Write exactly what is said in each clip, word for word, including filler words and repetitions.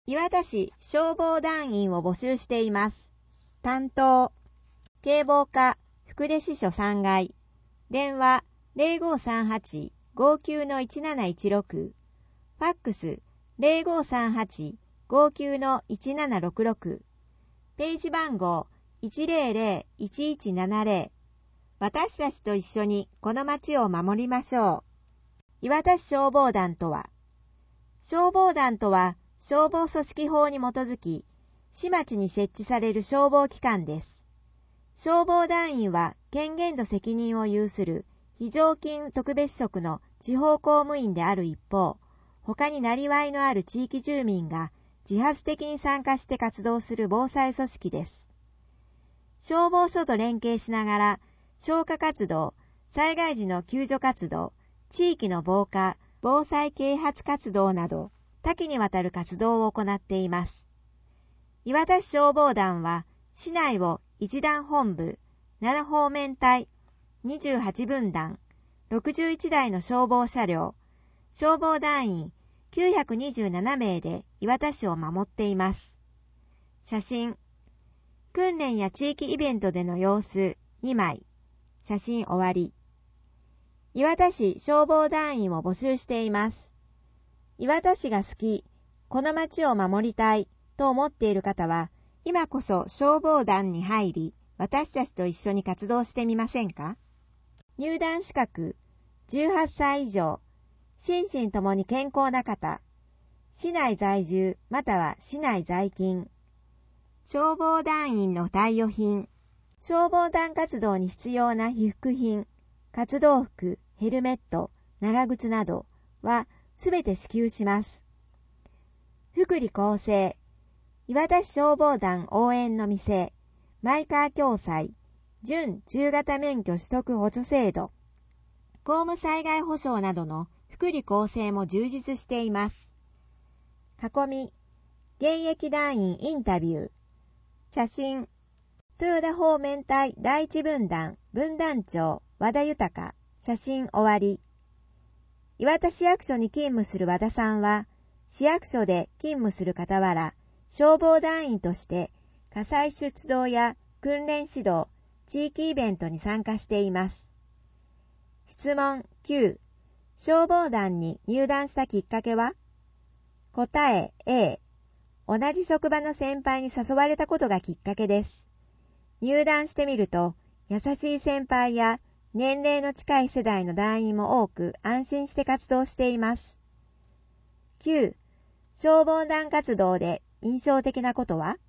岩田市消防団員を募集しています。担当、警防課福出支所さんがい、電話 ゼロごさんはち ごきゅう いちなないちろく、ファックス ゼロごさんはち ごきゅう いちななろくろく、ページ番号 いちゼロゼロ いちいちななゼロ。私たちと一緒にこの町を守りましょう。岩田市消防団とは、消防団とは消防組織法に基づき、市町に設置される消防機関です。消防団員は権限と責任を有する非常勤特別職の地方公務員である一方、他になりわいのある地域住民が自発的に参加して活動する防災組織です。消防署と連携しながら、消火活動、災害時の救助活動、地域の防火、防災啓発活動など、多岐にわたる活動を行っています。岩田市消防団は、市内を一団本部、なな方面隊、にじゅうはちぶんだん、ろくじゅういちだいの消防車両、消防団員きゅうひゃくにじゅうななめいで岩田市を守っています。写真、訓練や地域イベントでの様子にまい、写真終わり。岩田市消防団員を募集しています。岩田市が好き、この町を守りたいと思っている方は、今こそ消防団に入り、私たちと一緒に活動してみませんか？入団資格、じゅうはっさい以上、心身ともに健康な方、市内在住または市内在勤、消防団員の貸与品、消防団活動に必要な被服品、活動服、ヘルメット、長靴などはすべて支給します。福利厚生、岩田市消防団応援の店、マイカー共済、準中型免許取得補助制度、公務災害保障などの福利厚生も充実しています。囲み、現役団員インタビュー、写真、豊田方面隊第一分団分団長和田豊、写真終わり。岩田市役所に勤務する和田さんは、市役所で勤務する傍ら、消防団員として火災出動や訓練指導、地域イベントに参加しています。質問きゅう、消防団に入団したきっかけは？答え A、同じ職場の先輩に誘われたことがきっかけです。入団してみると、優しい先輩や年齢の近い世代の団員も多く安心して活動しています。きゅう、消防団活動で印象的なことは？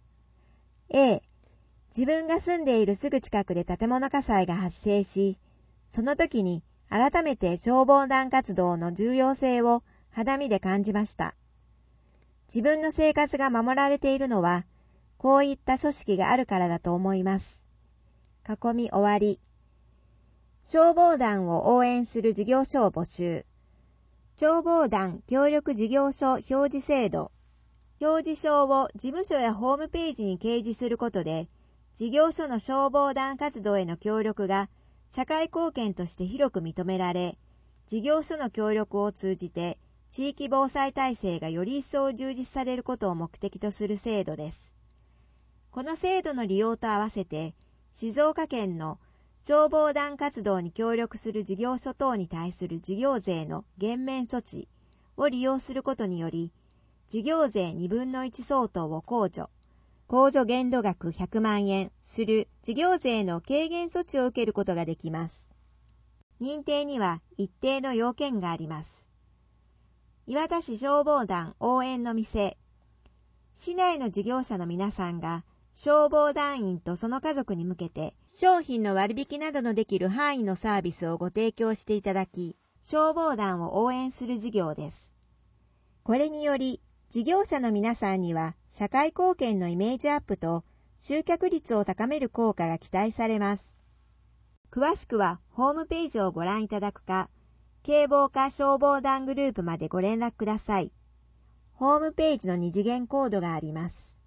A、自分が住んでいるすぐ近くで建物火災が発生し、その時に改めて消防団活動の重要性を肌身で感じました。自分の生活が守られているのは、こういった組織があるからだと思います。囲み終わり。消防団を応援する事業所を募集。消防団協力事業所表示制度。表示書を事務所やホームページに掲示することで、事業所の消防団活動への協力が社会貢献として広く認められ、事業所の協力を通じて地域防災体制がより一層充実されることを目的とする制度です。この制度の利用と合わせて、静岡県の消防団活動に協力する事業所等に対する事業税の減免措置を利用することにより、事業税にぶんのいち相当を控除、控除限度額ひゃくまんえんする事業税の軽減措置を受けることができます。認定には一定の要件があります。岩田市消防団応援の店。市内の事業者の皆さんが消防団員とその家族に向けて商品の割引などのできる範囲のサービスをご提供していただき、消防団を応援する事業です。これにより、事業者の皆さんには社会貢献のイメージアップと集客率を高める効果が期待されます。詳しくはホームページをご覧いただくか、警防課消防団グループまでご連絡ください。ホームページの二次元コードがあります。